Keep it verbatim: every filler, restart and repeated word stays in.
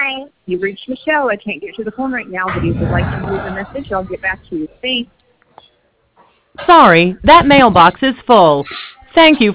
Hi. You've reached Michelle. I can't get to the phone right now, but if you'd like to leave a message, I'll get back to you. Thanks. Sorry, that mailbox is full. Thank you